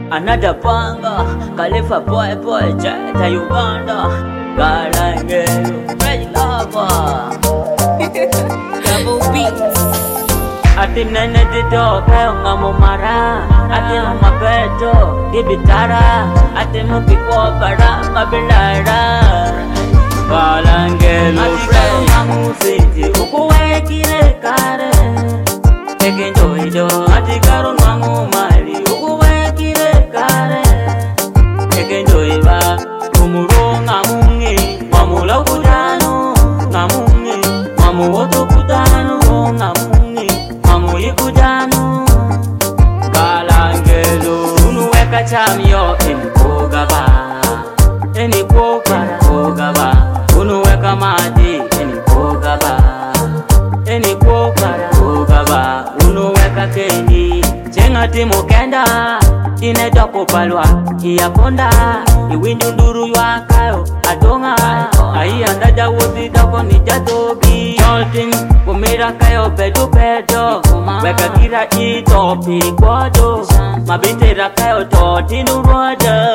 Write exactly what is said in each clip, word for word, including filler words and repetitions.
Another panga, Khalifa boy boy, Jetta Uganda, Galangelo, Red Lava, Double beats. Ati nene dito, kayo nga mumara. Ati mabeto, gibitara. Ati mupikwa para mabilara. Galangelo, Red Mamusiti, ukuwe kire kare. Tekenjo ido, ati karo nwangu mali, ukuwe kire kare. Tekenjo iba, umuro ngamungi, mamula kudano, ngamungi, mamu woto kudano, ngamungi, mamu yikudano. Galangelo, unuweka chamyo, eni kogaba, eni kokara kogaba, unuweka madi, eni kogaba, eni kokara kogaba, unuweka kendi, chengati mukenda, ine doko palwa, iya ponda, iwindu nduru yuakayo, adonga, ayi andaja wuzi doko nijatobi, jolting, kumira kayo pedu pedo, weka kira itopi kwado, mabitira kayo toti nuruada,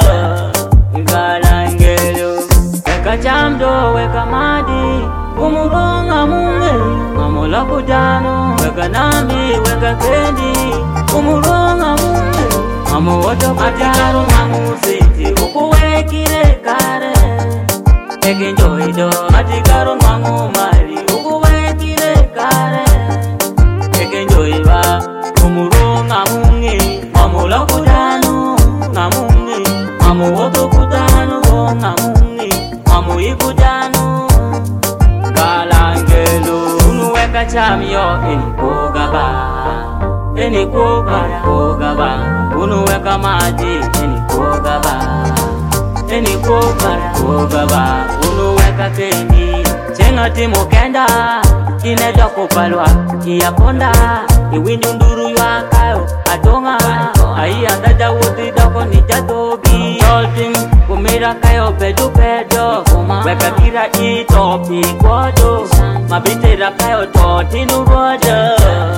Galangelo, weka chamdo, weka madi, umuronga munge, mamula kudano, weka nami, weka kendi, umuronga munge, mamu woto kudano, mamu siti, ukuwe kire kare, tekenjo ido, atikaro mangu mali, ukuwe kire kare, tekenjo iba, umuronga munge, mamula kudano, ngamunge, mamu woto kudano, ngamunge, mamu ikudano. Galangelo, unuweka chamyo, eni kogaba, eni kogaba, kogaba, unuweka maji, eni kogaba, eni kogaba, kogaba, unuweka kendi, chengati mukenda, ine doko palwa, iya ponda, iwindu nduru yuakayo, adonga, ayi andaja wuzi doko nijatobi, jolting, kumira kayo pedu pedo, weka kira itopi kwado, mabitira kayo toti nuruada.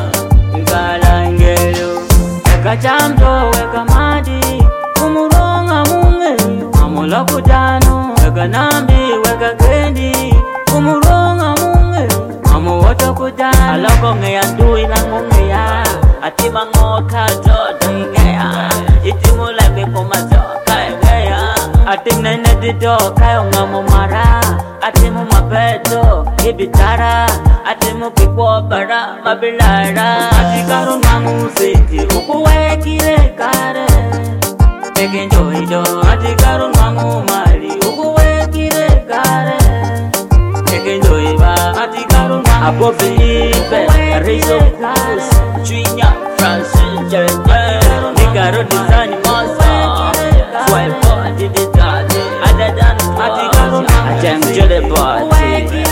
Galangelo, weka chamdo, weka madi, umuronga munge, mamula kudano, weka nambi, weka kendi, umuronga munge, mamu woto kudano. Aloko ngeya ndui na ngungeya, ati mangoka jodo ngeya, itimula miko mazoka ngeya. Ati nene dito, kayo nga mumara, ati mumabeto, gibitara, ati mupikwa para mabilara. Ati karo nwangu siti, ukuwe kire kare, tekenjo ido, ati karo nwangu mali, ukuwe kire kare, tekenjo iba, ati karo nwangu Abo Felipe, Rizzo Cruz, Junior, Francis, Jerry, Nigaro Design, Monster, Swipe, Digital, Adadan, Ati Karo, Atem Jole Party.